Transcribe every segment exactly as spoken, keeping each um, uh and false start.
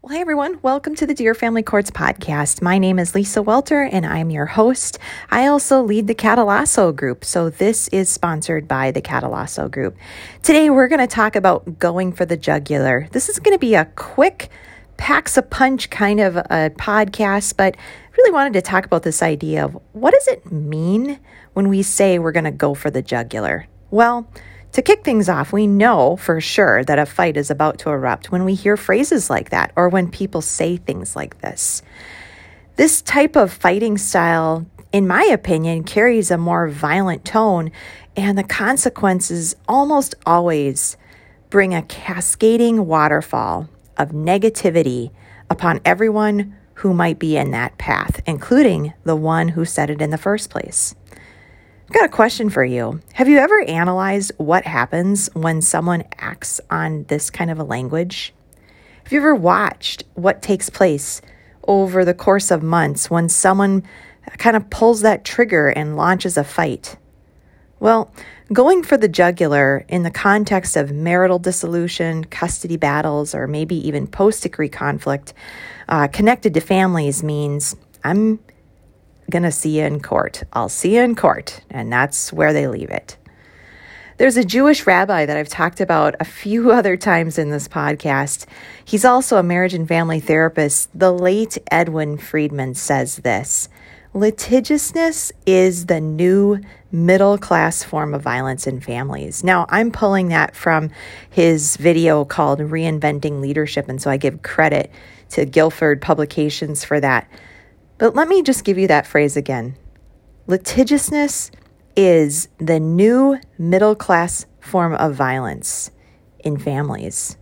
Well, hey everyone, welcome to the Dear Family Courts podcast. My name is Lisa Welter and I'm your host. I also lead the Catalasso Group, so this is sponsored by the Catalasso Group. Today we're going to talk about going for the jugular. This is going to be a quick, packs a punch kind of a podcast, but I really wanted to talk about this idea of what does it mean when we say we're going to go for the jugular? Well, to kick things off, we know for sure that a fight is about to erupt when we hear phrases like that or when people say things like this. This type of fighting style, in my opinion, carries a more violent tone, and the consequences almost always bring a cascading waterfall of negativity upon everyone who might be in that path, including the one who said it in the first place. I've got a question for you. Have you ever analyzed what happens when someone acts on this kind of a language? Have you ever watched what takes place over the course of months when someone kind of pulls that trigger and launches a fight? Well, going for the jugular in the context of marital dissolution, custody battles, or maybe even post-decree conflict uh, connected to families means I'm going to see you in court. I'll see you in court. And that's where they leave it. There's a Jewish rabbi that I've talked about a few other times in this podcast. He's also a marriage and family therapist. The late Edwin Friedman says this: litigiousness is the new middle-class form of violence in families. Now, I'm pulling that from his video called Reinventing Leadership, and so I give credit to Guilford Publications for that. But let me just give you that phrase again. Litigiousness is the new middle-class form of violence in families.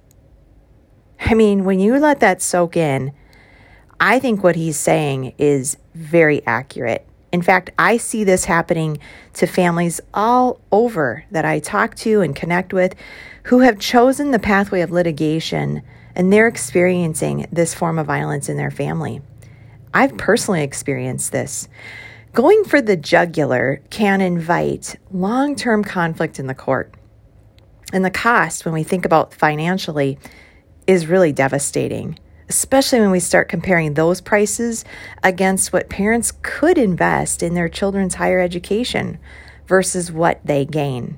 I mean, when you let that soak in, I think what he's saying is very accurate. In fact, I see this happening to families all over that I talk to and connect with who have chosen the pathway of litigation, and they're experiencing this form of violence in their family. I've personally experienced this. Going for the jugular can invite long-term conflict in the court. And the cost, when we think about financially, is really devastating, especially when we start comparing those prices against what parents could invest in their children's higher education versus what they gain.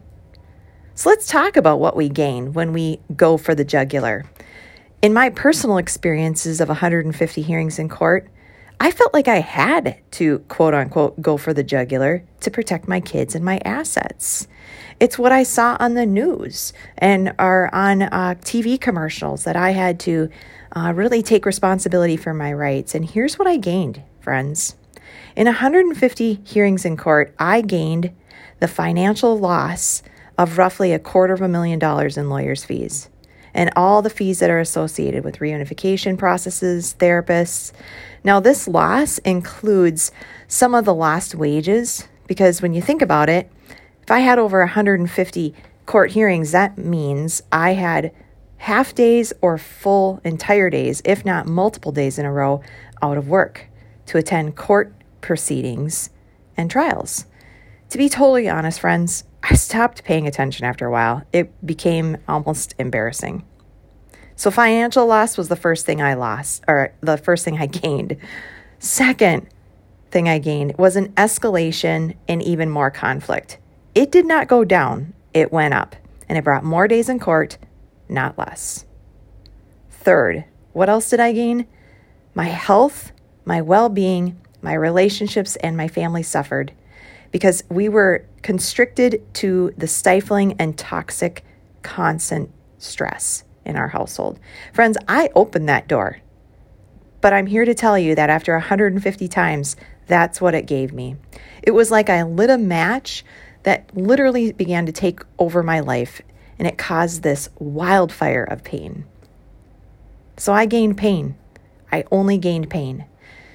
So let's talk about what we gain when we go for the jugular. In my personal experiences of one hundred fifty hearings in court, I felt like I had to, quote unquote, go for the jugular to protect my kids and my assets. It's what I saw on the news and or on uh, T V commercials that I had to uh, really take responsibility for my rights. And here's what I gained, friends. In one hundred fifty hearings in court, I gained the financial loss of roughly a quarter of a million dollars in lawyers' fees and all the fees that are associated with reunification processes, therapists. Now, this loss includes some of the lost wages, because when you think about it, if I had over one hundred fifty court hearings, that means I had half days or full entire days, if not multiple days in a row, out of work to attend court proceedings and trials. To be totally honest, friends, I stopped paying attention after a while. It became almost embarrassing. So financial loss was the first thing I lost, or the first thing I gained. Second thing I gained was an escalation in even more conflict. It did not go down, it went up, and it brought more days in court, not less. Third, what else did I gain? My health, my well-being, my relationships, and my family suffered because we were constricted to the stifling and toxic constant stress in our household. Friends, I opened that door, but I'm here to tell you that after one hundred fifty times, that's what it gave me. It was like I lit a match that literally began to take over my life, and it caused this wildfire of pain. So I gained pain. I only gained pain.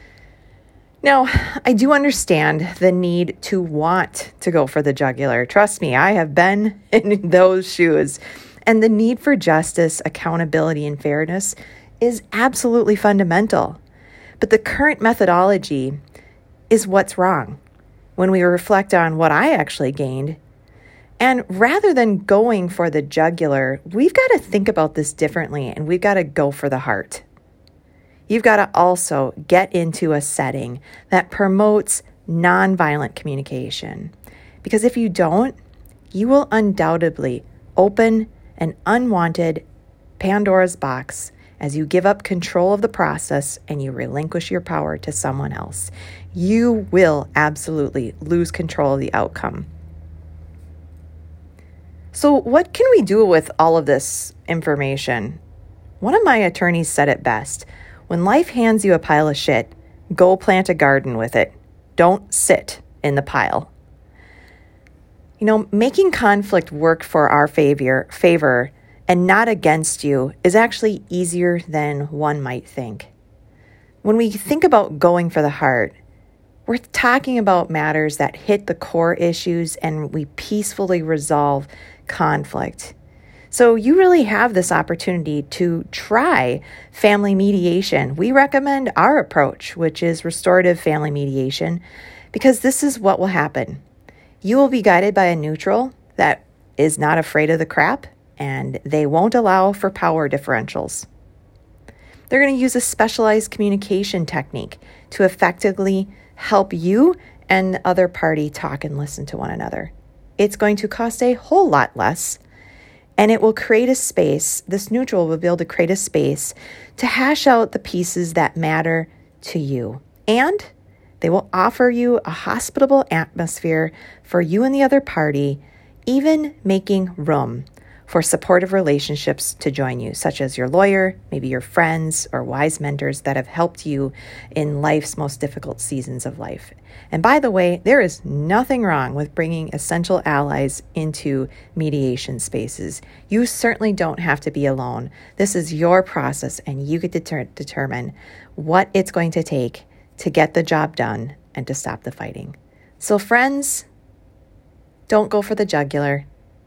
Now, I do understand the need to want to go for the jugular. Trust me, I have been in those shoes. And the need for justice, accountability, and fairness is absolutely fundamental. But the current methodology is what's wrong when we reflect on what I actually gained. And rather than going for the jugular, we've got to think about this differently, and we've got to go for the heart. you've got to also get into a setting that promotes nonviolent communication. Because if you don't, you will undoubtedly open an unwanted Pandora's box as you give up control of the process and you relinquish your power to someone else. You will absolutely lose control of the outcome. So what can we do with all of this information? One of my attorneys said it best. When life hands you a pile of shit, go plant a garden with it. Don't sit in the pile. You know, making conflict work for our favor, favor and not against you is actually easier than one might think. When we think about going for the heart, we're talking about matters that hit the core issues and we peacefully resolve conflict. So you really have this opportunity to try family mediation. We recommend our approach, which is restorative family mediation, because this is what will happen. You will be guided by a neutral that is not afraid of the crap, and they won't allow for power differentials. They're going to use a specialized communication technique to effectively help you and the other party talk and listen to one another. It's going to cost a whole lot less, and it will create a space. This neutral will be able to create a space to hash out the pieces that matter to you. And they will offer you a hospitable atmosphere for you and the other party, even making room for supportive relationships to join you, such as your lawyer, maybe your friends or wise mentors that have helped you in life's most difficult seasons of life. And by the way, there is nothing wrong with bringing essential allies into mediation spaces. You certainly don't have to be alone. This is your process, and you get to deter- determine what it's going to take to get the job done and to stop the fighting. So friends, don't go for the jugular.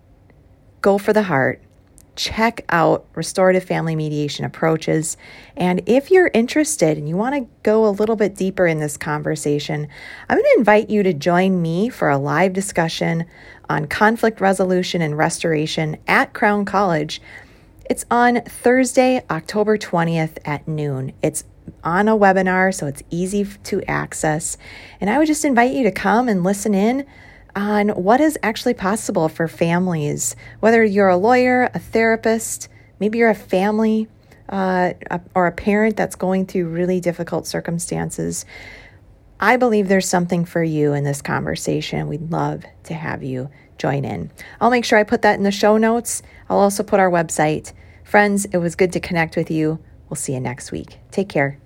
Go for the heart. Check out restorative family mediation approaches. And if you're interested and you want to go a little bit deeper in this conversation, I'm going to invite you to join me for a live discussion on conflict resolution and restoration at Crown College. It's on Thursday, October twentieth at noon. It's on a webinar, so it's easy to access. And I would just invite you to come and listen in on what is actually possible for families, whether you're a lawyer, a therapist, maybe you're a family uh, or a parent that's going through really difficult circumstances. I believe there's something for you in this conversation. We'd love to have you join in. I'll make sure I put that in the show notes. I'll also put our website. Friends, it was good to connect with you. We'll see you next week. Take care.